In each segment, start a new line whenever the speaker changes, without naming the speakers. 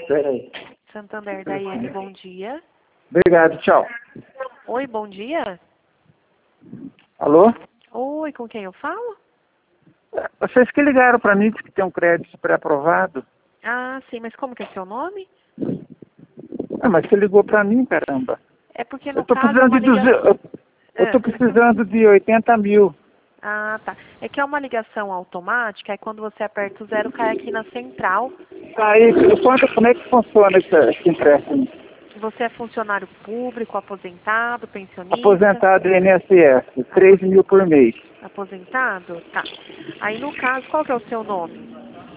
Peraí.
Santander Daiane, bom dia.
Obrigado, tchau.
Oi, bom dia.
Alô?
Oi, com quem eu falo?
Vocês que ligaram para mim, que tem um crédito pré-aprovado.
Ah, sim, mas como que é seu nome?
Ah, mas você ligou para mim, caramba.
É porque
Eu
no
tô
caso é
precisando
uma
de
ligação...
eu tô precisando de 80 mil.
Ah, tá. É que é uma ligação automática, aí quando você aperta o zero, cai aqui na central.
Aí, como é que funciona esse empréstimo?
Você é funcionário público, aposentado, pensionista?
Aposentado INSS, 3 mil por mês.
Aposentado? Tá. Aí no caso, qual que é o seu nome?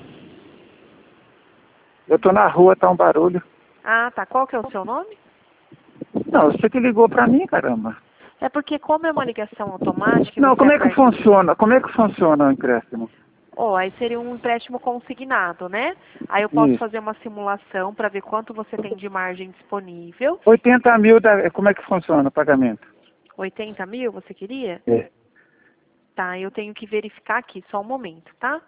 Eu tô na rua, tá um barulho.
Ah, tá. Qual que é o seu nome?
Não, você que ligou para mim, caramba.
É porque como é uma ligação automática e
Não,
você
como é que
aperta...
funciona? Como é que funciona o empréstimo?
Oh, aí seria um empréstimo consignado, né? Aí eu posso
Isso.
fazer uma simulação para ver quanto você tem de margem disponível.
80 mil, como é que funciona o pagamento?
80 mil, você queria?
É.
Tá, eu tenho que verificar aqui, só um momento, tá?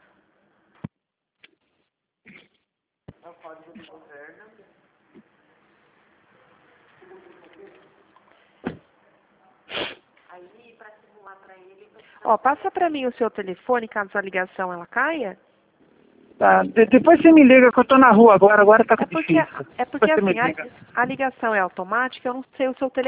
Aí, para simular para ele... Ó, passa para mim o seu telefone, caso a ligação ela caia.
Tá, depois você me liga que eu tô na rua agora tá
É porque,
difícil.
é
Depois
porque
você me
assim,
liga.
a ligação é automática, eu não sei o seu telefone.